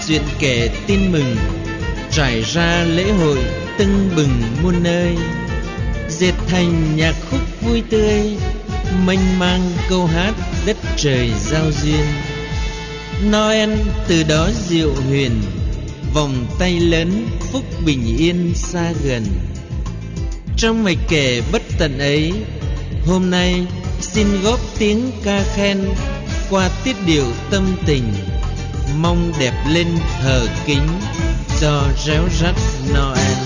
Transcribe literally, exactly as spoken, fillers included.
chuyện kể tin mừng, trải ra lễ hội tưng bừng muôn nơi, dệt thành nhạc khúc vui tươi, mênh mang câu hát đất trời giao duyên. Noel từ đó diệu huyền, vòng tay lớn phúc bình yên xa gần. Trong mạch kể bất tận ấy, hôm nay xin góp tiếng ca khen qua tiết điệu tâm tình, mong đẹp lên thờ kính cho réo rắt Noel.